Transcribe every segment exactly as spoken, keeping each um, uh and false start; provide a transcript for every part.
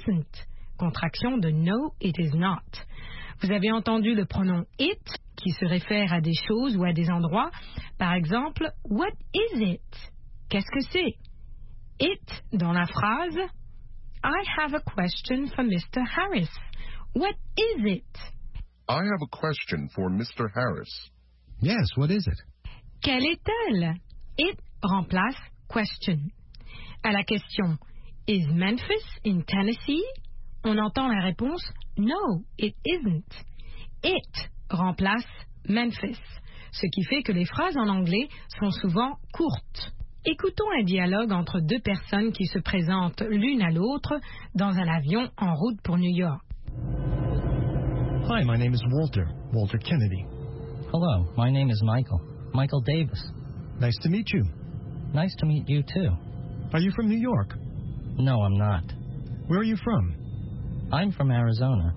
isn't. Contraction de no, it is not. Vous avez entendu le pronom it qui se réfère à des choses ou à des endroits. Par exemple, what is it? Qu'est-ce que c'est? It dans la phrase I have a question for Mister Harris. What is it? I have a question for Mister Harris. Yes, what is it? Quelle est-elle? It remplace question. À la question Is Memphis in Tennessee? On entend la réponse No, it isn't. It remplace Memphis, ce qui fait que les phrases en anglais sont souvent courtes. Écoutons un dialogue entre deux personnes qui se présentent l'une à l'autre dans un avion en route pour New York. Hi, my name is Walter, Walter Kennedy. Hello, my name is Michael, Michael Davis. Nice to meet you. Nice to meet you too. Are you from New York? No, I'm not. Where are you from? I'm from Arizona.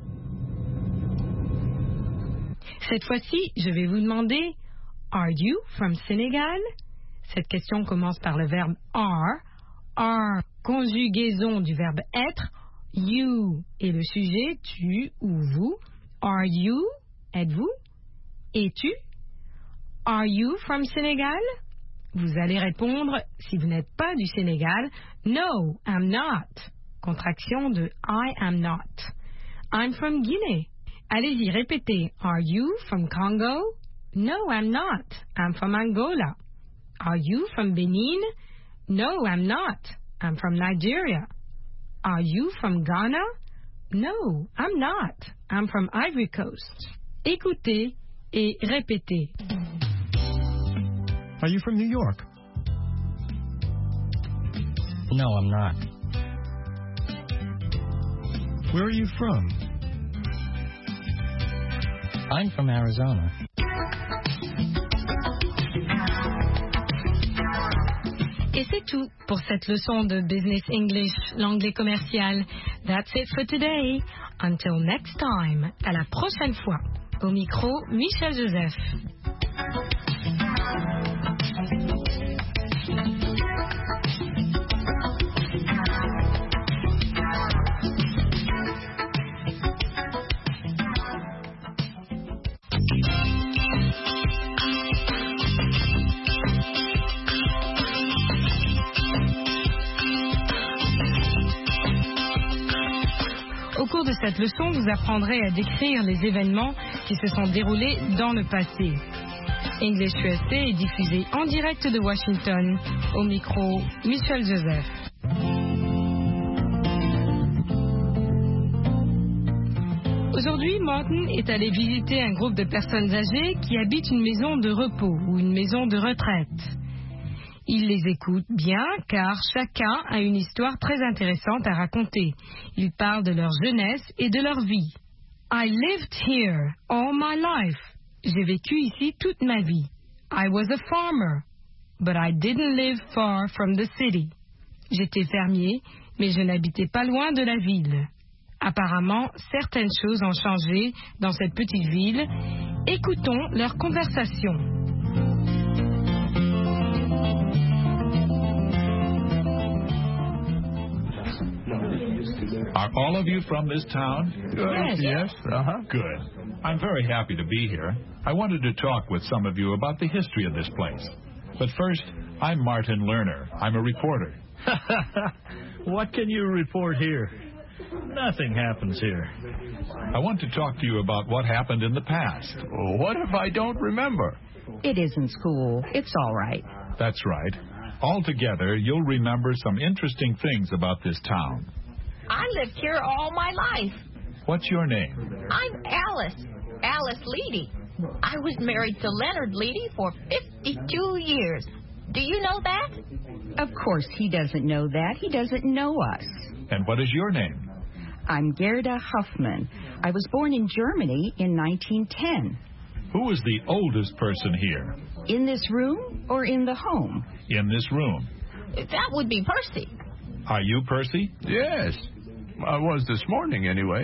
Cette fois-ci, je vais vous demander Are you from Senegal? Cette question commence par le verbe are. Are, conjugaison du verbe être. You est le sujet, tu ou vous. Are you, êtes-vous? Es-tu? Are you from Senegal? Vous allez répondre, si vous n'êtes pas du Sénégal, No, I'm not. Contraction de I am not. I'm from Guinea. Allez-y, répétez. Are you from Congo? No, I'm not. I'm from Angola. Are you from Benin? No, I'm not. I'm from Nigeria. Are you from Ghana? No, I'm not. I'm from Ivory Coast. Écoutez et répétez. Are you from New York? No, I'm not. Where are you from? I'm from Arizona. Et c'est tout pour cette leçon de Business English, l'anglais commercial. That's it for today. Until next time. À la prochaine fois. Au micro, Michel Joseph. Au cours de cette leçon, vous apprendrez à décrire les événements qui se sont déroulés dans le passé. English U S A est diffusé en direct de Washington. Au micro, Michel Joseph. Aujourd'hui, Martin est allé visiter un groupe de personnes âgées qui habitent une maison de repos ou une maison de retraite. Il les écoute bien car chacun a une histoire très intéressante à raconter. Ils parlent de leur jeunesse et de leur vie. I lived here all my life. J'ai vécu ici toute ma vie. I was a farmer, but I didn't live far from the city. J'étais fermier, mais je n'habitais pas loin de la ville. Apparemment, certaines choses ont changé dans cette petite ville. Écoutons leur conversation. Are all of you from this town? Yes. Yes. Uh-huh. Good. I'm very happy to be here. I wanted to talk with some of you about the history of this place. But first, I'm Martin Lerner. I'm a reporter. What can you report here? Nothing happens here. I want to talk to you about what happened in the past. What if I don't remember? It isn't school. It's all right. That's right. Altogether, you'll remember some interesting things about this town. I lived here all my life. What's your name? I'm Alice. Alice Leedy. I was married to Leonard Leedy for fifty-two years. Do you know that? Of course he doesn't know that. He doesn't know us. And what is your name? I'm Gerda Huffman. I was born in Germany in nineteen ten. Who is the oldest person here? In this room or in the home? In this room. That would be Percy. Are you Percy? Yes. I was this morning, anyway.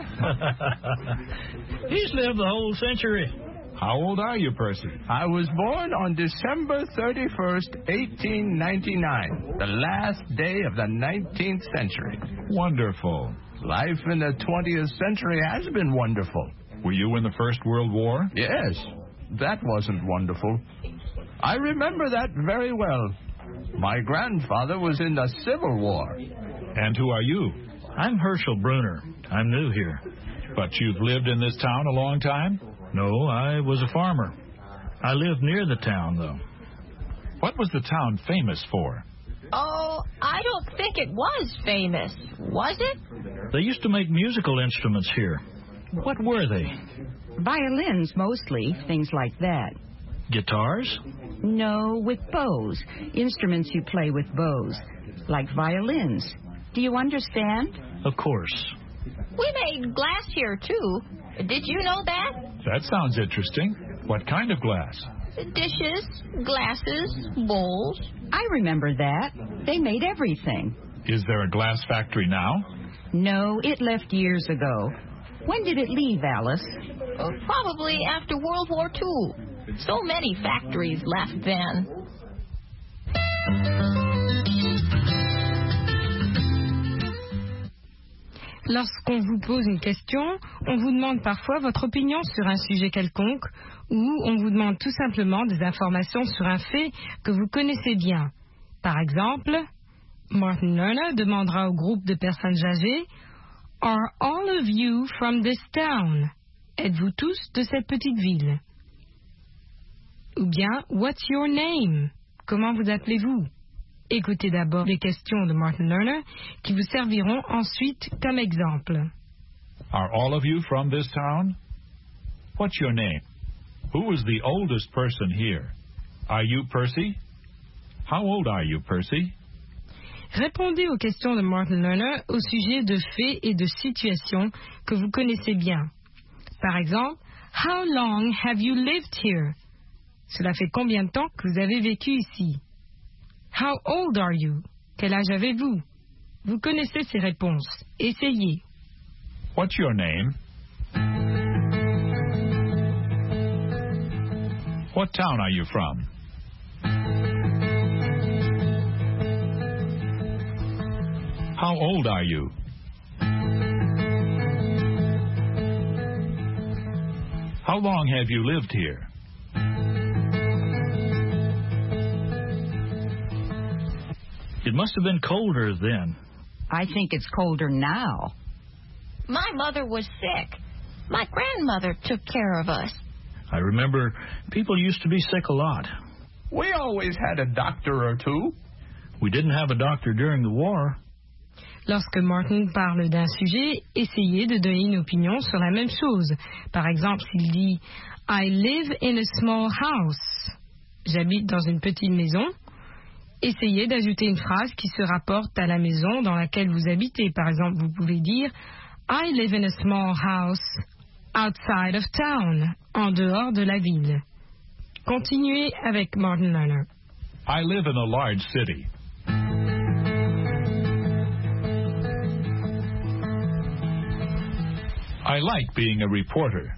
He's lived the whole century. How old are you, Percy? I was born on December thirty-first, eighteen ninety-nine, the last day of the nineteenth century. Wonderful. Life in the twentieth century has been wonderful. Were you in the First World War? Yes, that wasn't wonderful. I remember that very well. My grandfather was in the Civil War. And who are you? I'm Herschel Bruner. I'm new here. But you've lived in this town a long time? No, I was a farmer. I lived near the town, though. What was the town famous for? Oh, I don't think it was famous, was it? They used to make musical instruments here. What were they? Violins, mostly, things like that. Guitars? No, with bows. Instruments you play with bows, like violins. Do you understand? Of course. We made glass here, too. Did you know that? That sounds interesting. What kind of glass? Dishes, glasses, bowls. I remember that. They made everything. Is there a glass factory now? No, it left years ago. When did it leave, Alice? Uh, probably after World War Two. So many factories left then. Lorsqu'on vous pose une question, on vous demande parfois votre opinion sur un sujet quelconque ou on vous demande tout simplement des informations sur un fait que vous connaissez bien. Par exemple, Martin Lerner demandera au groupe de personnes âgées « Are all of you from this town? » Êtes-vous tous de cette petite ville? Ou bien « What's your name? » Comment vous appelez-vous? Écoutez d'abord les questions de Martin Lerner qui vous serviront ensuite comme exemple. Are all of you from this town? What's your name? Who is the oldest person here? Are you Percy? How old are you, Percy? Répondez aux questions de Martin Lerner au sujet de faits et de situations que vous connaissez bien. Par exemple, How long have you lived here? Cela fait combien de temps que vous avez vécu ici? How old are you? Quel âge avez-vous? Vous connaissez ces réponses. Essayez. What's your name? What town are you from? How old are you? How long have you lived here? It must have been colder then. I think it's colder now. My mother was sick. My grandmother took care of us. I remember people used to be sick a lot. We always had a doctor or two. We didn't have a doctor during the war. Lorsque Martin parle d'un sujet, essayez de donner une opinion sur la même chose. Par exemple, s'il dit « I live in a small house ». J'habite dans une petite maison. Essayez d'ajouter une phrase qui se rapporte à la maison dans laquelle vous habitez. Par exemple, vous pouvez dire « I live in a small house outside of town », en dehors de la ville. Continuez avec Martin Lerner. I live in a large city. I like being a reporter.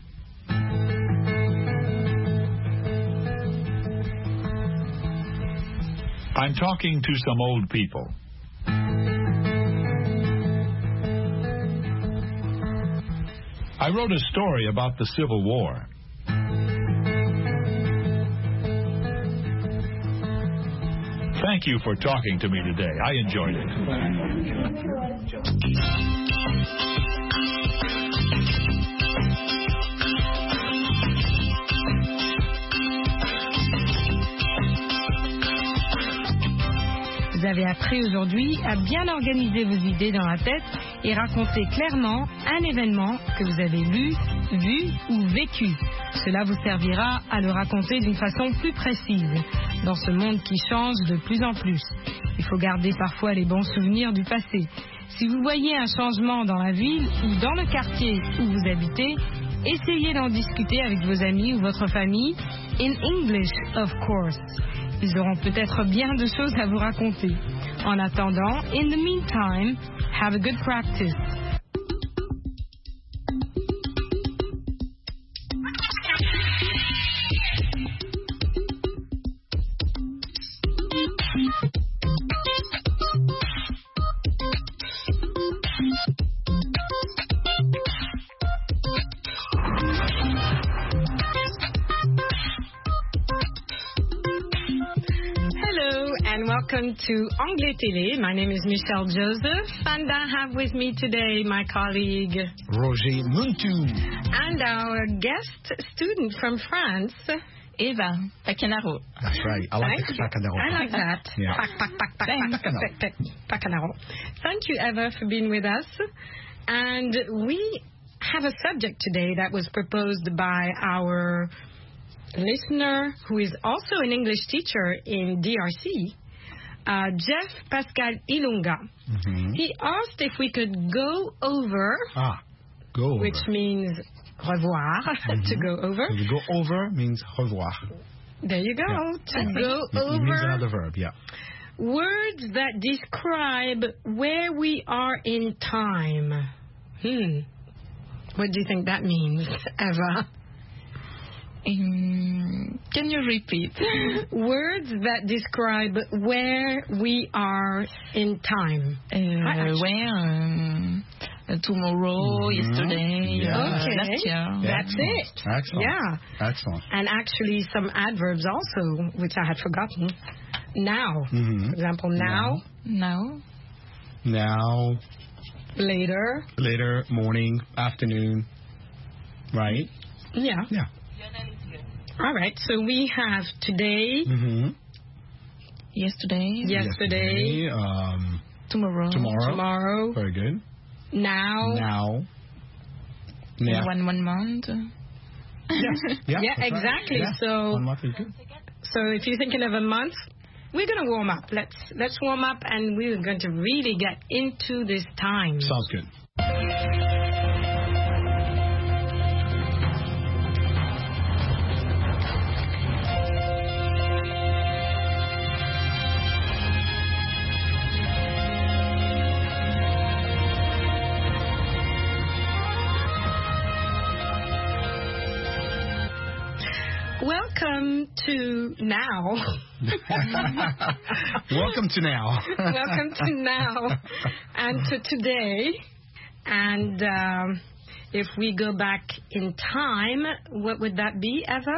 I'm talking to some old people. I wrote a story about the Civil War. Thank you for talking to me today. I enjoyed it. Vous avez appris aujourd'hui à bien organiser vos idées dans la tête et raconter clairement un événement que vous avez lu, vu ou vécu. Cela vous servira à le raconter d'une façon plus précise dans ce monde qui change de plus en plus. Il faut garder parfois les bons souvenirs du passé. Si vous voyez un changement dans la ville ou dans le quartier où vous habitez, essayez d'en discuter avec vos amis ou votre famille, in English, of course. Ils auront peut-être bien de choses à vous raconter. En attendant, in the meantime, have a good practice. welcome to Anglais Télé. My name is Michelle Joseph, and I have with me today my colleague Roger Muntu. and our guest student from France, Eva Pacanaro. That's right. I like Thank the you. Pacanaro. I like that. Yeah. Pac, pac, pac, pac, Thanks. pac, pac, pac, pac, Pacanaro. Thank you, Eva, for being with us. And we have a subject today that was proposed by our listener, who is also an English teacher in D R C, uh, Jeff Pascal Ilunga. Mm-hmm. He asked if we could go over, Ah, go over. which means revoir, to go over. So to go over means revoir. There you go. Yeah. To It- go it means over another verb, yeah. words that describe where we are in time. Hmm. What do you think that means, Eva? Um, can you repeat? Words that describe where we are in time. Uh, Ah, where? Um, uh, tomorrow, Mhm. yesterday, Yeah. uh, Okay. last year. That's Excellent. it. Excellent. Yeah. Excellent. And actually some adverbs also, which I had forgotten. Now. Mhm. For example, now, Now. Now, later. later, morning, afternoon, right? Yeah. Yeah. All right. So we have today, Mm-hmm. Yesterday. yesterday, Um, Tomorrow. tomorrow. tomorrow, Very good. now. Now. Yeah. One one month. Yeah. Yeah, that's right. exactly. Yeah. So- One month is good. So if you're thinking of a month, we're going to warm up. Let's let's warm up, and we're going to really get into this time. Sounds good. Welcome to now. Welcome to now. Welcome to now and to today. And um, if we go back in time, what would that be, Eva?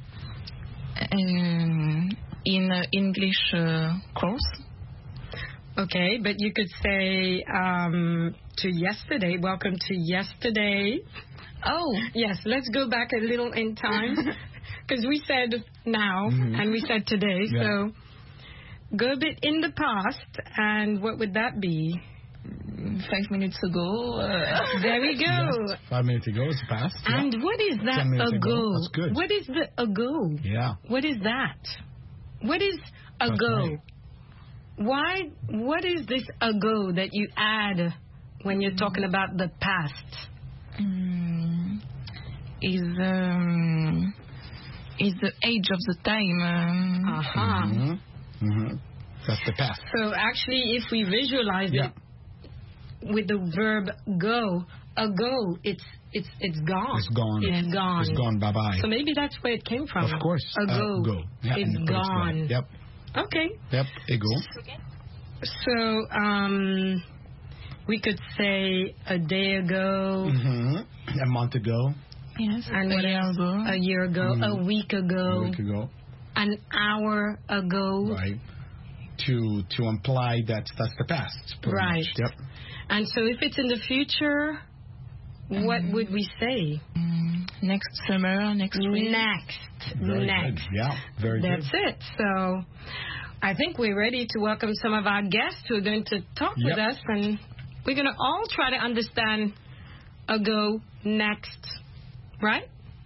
Um, in uh, English uh, course. Okay, but you could say um, to yesterday. Welcome to yesterday. Oh. Yes, let's go back a little in time. Because we said now Mhm. and we said today. Yeah. So go a bit in the past. And what would that be? Five minutes ago. Uh, There we go. Yes. Five minutes ago, it's past. Yeah. And what is that Ten minutes ago. ago? That's good. What is the ago? Yeah. What is that? What is ago? right. Why? What is this ago that you add when you're talking about the past? um, is um, is the age of the time. Um, Aha. hmm hmm That's the past. So actually, if we visualize Yeah. it with the verb go, ago, it's it's it's gone. It's gone. It's gone. It's gone. Bye bye. So maybe that's where it came from. Of course. Ago. Uh, go. Yeah, It's and- but gone. Yep. Okay. Yep. Ego. So um, we could say a day ago, Mm-hmm. A month ago. yes. and a what year else? ago. A year ago, Mhm. a week ago, A week ago. an hour ago. Right. To to imply that that's the past. pretty Right. much. Yep. And so if it's in the future, what Mm-hmm. would we say? Um, next summer, next week. Next. Very Next. good. Yeah. Very That's good. it. So I think we're ready to welcome some of our guests who are going to talk with Yep. us, and we're going to all try to understand ago, next, right?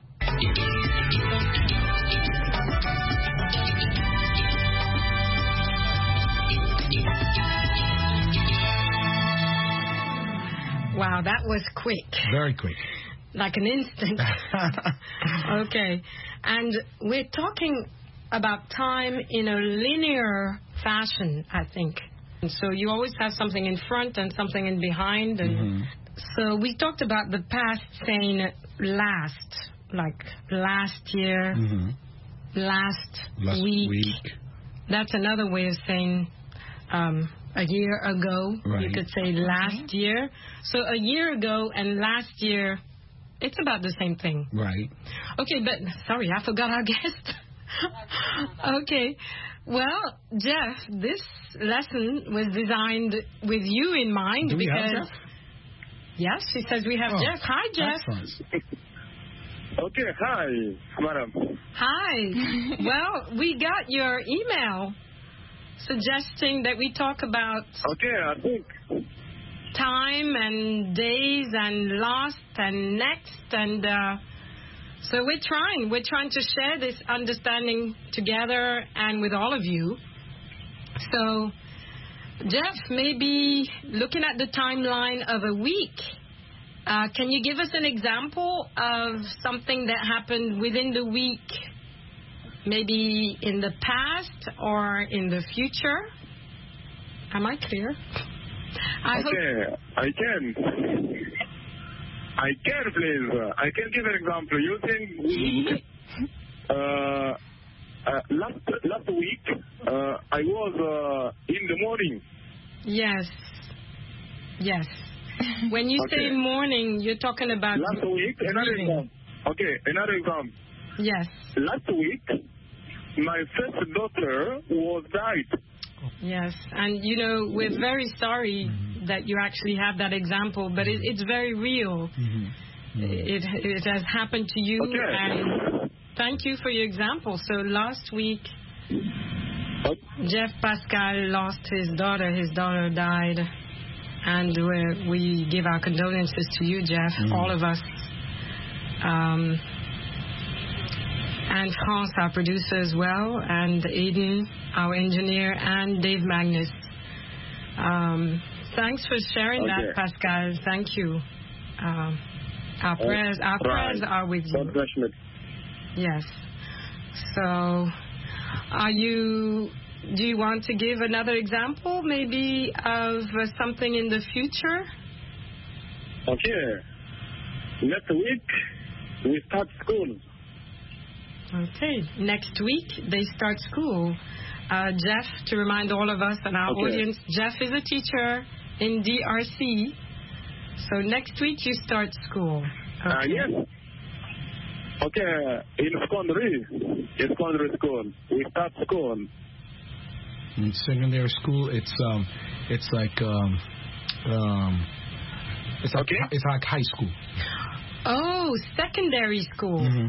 Wow, that was quick. Very quick. Like an instant. Okay. And we're talking about time in a linear fashion, I think. And so you always have something in front and something in behind. And Mhm. so we talked about the past saying last, like last year, Mhm. last, Last week. week. That's another way of saying um, a year ago. You Right. could say last year. So a year ago and last year, it's about the same thing. Right. Okay, but sorry, I forgot our guest. Okay. Well, Jeff, this lesson was designed with you in mind. Do we because have Jeff? Yes, she says we have Oh, Jeff. Hi, Jeff. Excellent. Okay, hi, madam. Hi. Well, we got your email suggesting that we talk about Okay, I think. time and days and lost and next and uh, so we're trying. We're trying to share this understanding together and with all of you. So, Jeff, maybe looking at the timeline of a week, uh, can you give us an example of something that happened within the week, maybe in the past or in the future? Am I clear? I Okay, hope... I can. I can, please. I can give an example. You think uh, uh, last last week uh, I was uh, in the morning. Yes. Yes. When you Okay. say morning, you're talking about Last week, another grieving. example. Okay, another example. Yes. Last week, my first daughter was died. Yes. And, you know, we're very sorry Mm-hmm. that you actually have that example, but it, it's very real. Mm-hmm. It, it has happened to you, Okay. and thank you for your example. So last week, Jeff Pascal lost his daughter. His daughter died, and we we give our condolences to you, Jeff, Mm-hmm. all of us. Um, and France, our producer as well, and Aiden, our engineer, and Dave Magnus. Um, thanks for sharing Okay. that, Pascal. Thank you. Um, our Oh, prayers, our prayers right. are with you. God bless me. Yes. So, are you? Do you want to give another example, maybe of uh, something in the future? Okay. Next week, we start school. Okay. Next week they start school. Uh, Jeff, to remind all of us and our Okay. audience, Jeff is a teacher in D R C. So next week you start school. Uh, Okay. yes. Okay, in secondary, in secondary school, we start school. In secondary school, it's um, it's like um, um, it's like Okay. it's like high school. Oh, secondary school. Mm-hmm.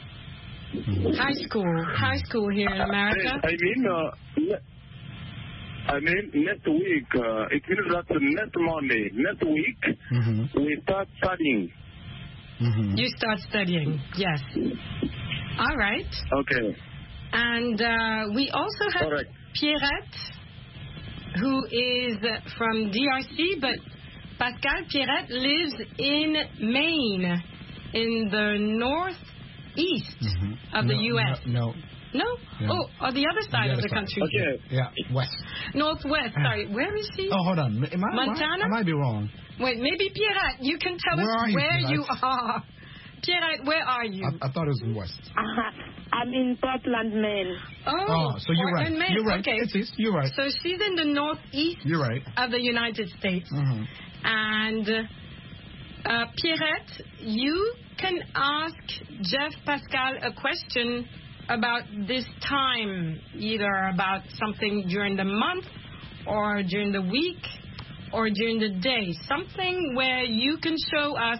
High school. High school here in America. I mean, uh, ne- I mean, next week, uh, it means that next Monday, next week, Mm-hmm. we start studying. Mm-hmm. You start studying, yes. All right. Okay. And uh, we also have Correct. Pierrette, who is from D R C, but Pascal Pierrette lives in Maine, in the northeast Mm-hmm. of the no, U S No, no, No? Yeah. Oh, on the other side The of other the side. country. Okay. yeah, west. Northwest, sorry. Where is she? Oh, hold on. Am I, Montana? I might be wrong. Wait, maybe Pierrette, you can tell Where us are you, where Pierrette? you are. Pierrette, where are you? I, I thought it was in west. Uh, I'm in Portland, Maine. Oh, Oh, so you're right. Portland, Maine. You're right. Okay. It is. You're right. So she's in the northeast You're right. of the United States. Mm-hmm. And uh, Pierrette, you can ask Jeff Pascal a question about this time, either about something during the month or during the week or during the day. Something where you can show us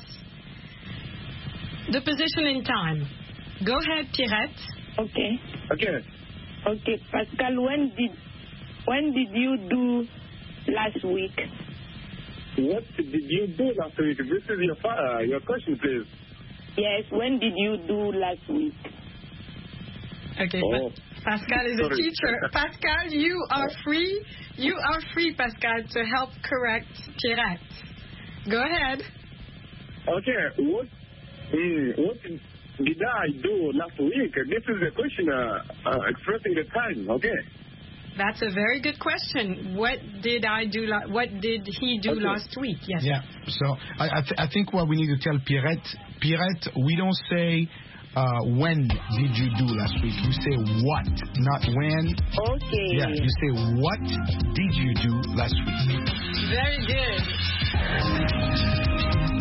the position in time. Go ahead, Pierrette. Okay. Okay. Okay, Pascal, when did when did you do last week? What did you do last week? This is your uh, your question, please. Yes, when did you do last week? Okay, Oh. Pa- Pascal is a Sorry. teacher. Pascal, you are free. You are free, Pascal, to help correct Pierrette. Go ahead. Okay. What mm, what did I do last week? This is the question uh, uh, expressing the time. Okay. That's a very good question. What did I do? La- what did he do Okay. last week? Yes. Yeah. So I I, th- I think what we need to tell Pierrette, Pierrette, we don't say uh, when did you do last week. You say what, not when. Okay. Yeah. You say what did you do last week. Very good.